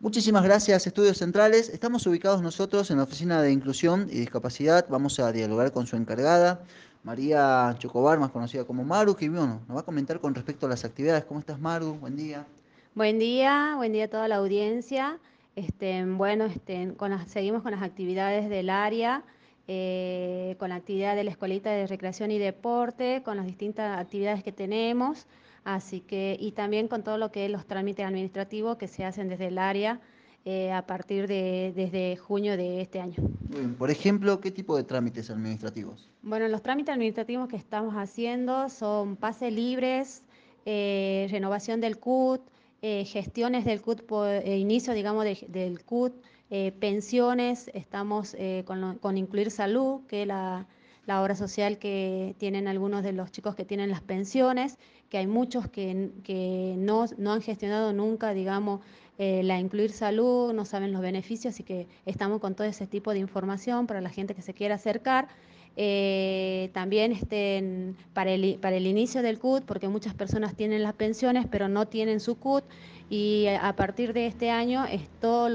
Muchísimas gracias, Estudios Centrales. Estamos ubicados nosotros en la Oficina de Inclusión y Discapacidad. Vamos a dialogar con su encargada, María Chocobar, más conocida como Maru, que bueno, nos va a comentar con respecto a las actividades. ¿Cómo estás, Maru? Buen día. Buen día a toda la audiencia. Seguimos con las actividades del área, con la actividad de la Escuelita de Recreación y Deporte, con las distintas actividades que tenemos, así que, y también con todo lo que es los trámites administrativos que se hacen desde el área desde junio de este año. Muy bien. Por ejemplo, ¿qué tipo de trámites administrativos? Bueno, los trámites administrativos que estamos haciendo son pases libres, renovación del CUT, gestiones del CUT, inicio, digamos, del CUT, pensiones, estamos con Incluir Salud, que es la obra social que tienen algunos de los chicos que tienen las pensiones, que hay muchos que no han gestionado nunca, digamos, la Incluir Salud, no saben los beneficios, así que estamos con todo ese tipo de información para la gente que se quiera acercar. También para el inicio del CUT, porque muchas personas tienen las pensiones pero no tienen su CUT, y a partir de este año es todo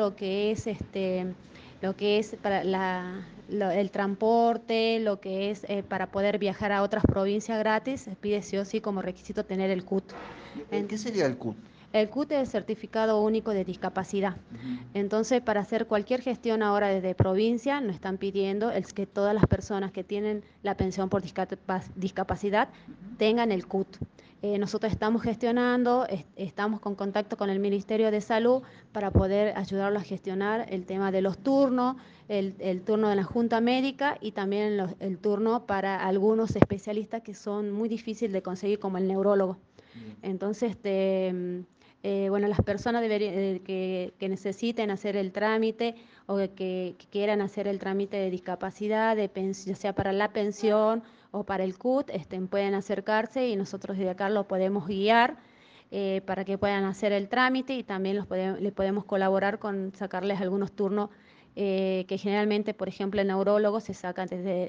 lo que es para el transporte, lo que es para poder viajar a otras provincias gratis, se pide sí o sí como requisito tener el CUT. En- ¿Qué sería el CUT? el CUT es el Certificado Único de Discapacidad. Ujú. Entonces, para hacer cualquier gestión ahora desde provincia, nos están pidiendo que todas las personas que tienen la pensión por discapacidad tengan el CUT. Nosotros estamos gestionando, estamos con contacto con el Ministerio de Salud para poder ayudarlos a gestionar el tema de los turnos, el turno de la Junta Médica y también el turno para algunos especialistas que son muy difíciles de conseguir, como el neurólogo. Bien. Entonces, bueno, las personas que necesiten hacer el trámite o que quieran hacer el trámite de discapacidad, ya sea para la pensión o para el CUT, pueden acercarse y nosotros desde acá los podemos guiar para que puedan hacer el trámite y también le podemos colaborar con sacarles algunos turnos que generalmente, por ejemplo, el neurólogo se saca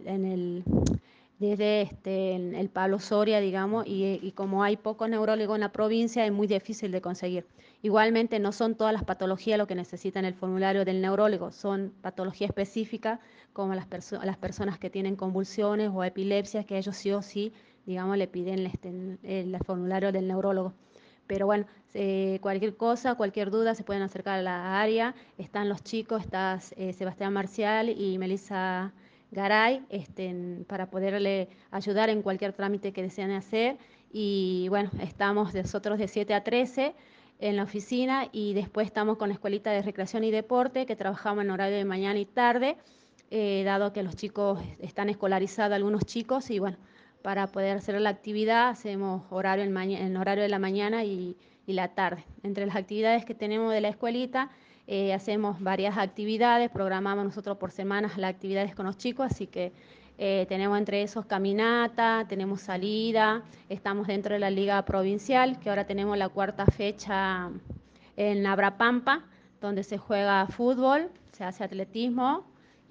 desde en el Pablo Soria, digamos, y como hay pocos neurólogos en la provincia, es muy difícil de conseguir. Igualmente, no son todas las patologías lo que necesitan el formulario del neurólogo, son patologías específicas, como las personas que tienen convulsiones o epilepsias, que ellos sí o sí, digamos, le piden el formulario del neurólogo. Pero bueno, cualquier cosa, cualquier duda, se pueden acercar a la área. Están los chicos, está Sebastián Marcial y Melissa Garay, para poderle ayudar en cualquier trámite que deseen hacer. Y bueno, estamos nosotros de 7 a 13 en la oficina y después estamos con la Escuelita de Recreación y Deporte, que trabajamos en horario de mañana y tarde, dado que los chicos están escolarizados, algunos chicos, y bueno, para poder hacer la actividad hacemos horario en horario de la mañana y la tarde. Entre las actividades que tenemos de la escuelita, hacemos varias actividades, programamos nosotros por semanas las actividades con los chicos, así que tenemos entre esos caminata, tenemos salida, estamos dentro de la liga provincial, que ahora tenemos la cuarta fecha en Abrapampa, donde se juega fútbol, se hace atletismo,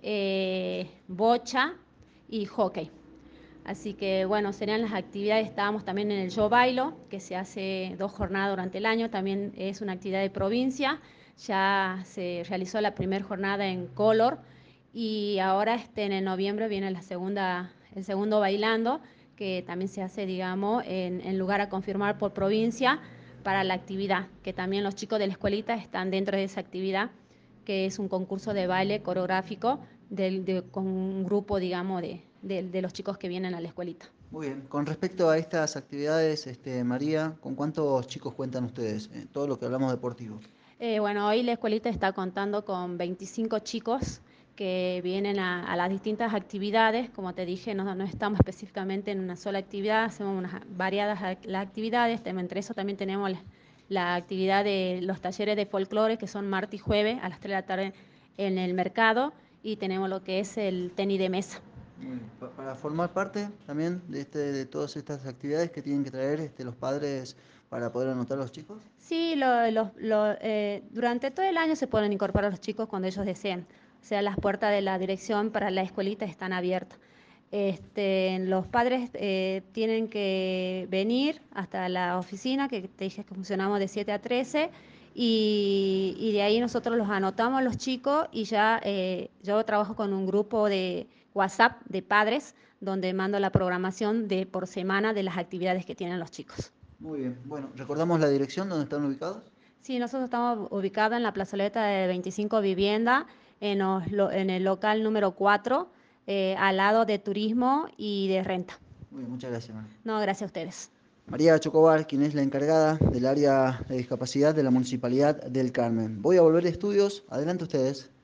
bocha y hockey. Así que bueno, serían las actividades. Estábamos también en el Yo Bailo, que se hace 2 jornadas durante el año, también es una actividad de provincia. Ya se realizó la primera jornada en Color y ahora en noviembre viene el segundo bailando, que también se hace, digamos, en lugar a confirmar por provincia para la actividad, que también los chicos de la escuelita están dentro de esa actividad, que es un concurso de baile coreográfico con un grupo, digamos, de los chicos que vienen a la escuelita. Muy bien. Con respecto a estas actividades, María, ¿con cuántos chicos cuentan ustedes? Todo lo que hablamos deportivo. Bueno, hoy la escuelita está contando con 25 chicos que vienen a las distintas actividades. Como te dije, no estamos específicamente en una sola actividad, hacemos unas variadas las actividades. Entre eso también tenemos la actividad de los talleres de folclore, que son martes y jueves a las 3 de la tarde en el mercado, y tenemos lo que es el tenis de mesa. Muy bien. Para formar parte también de todas estas actividades que tienen que traer los padres para poder anotar a los chicos. Sí, durante todo el año se pueden incorporar los chicos cuando ellos deseen. O sea, las puertas de la dirección para la escuelita están abiertas. Los padres tienen que venir hasta la oficina, que te dije que funcionamos de 7 a 13, y de ahí nosotros los anotamos los chicos y ya yo trabajo con un grupo de WhatsApp de padres donde mando la programación de por semana de las actividades que tienen los chicos. Muy bien. Bueno, recordamos la dirección donde están ubicados. Sí, nosotros estamos ubicados en la plazoleta de 25 Vivienda, en el local número 4, al lado de turismo y de renta. Muy bien, muchas gracias, María. No, gracias a ustedes. María Chocobar, quien es la encargada del área de discapacidad de la Municipalidad del Carmen. Voy a volver a estudios. Adelante ustedes.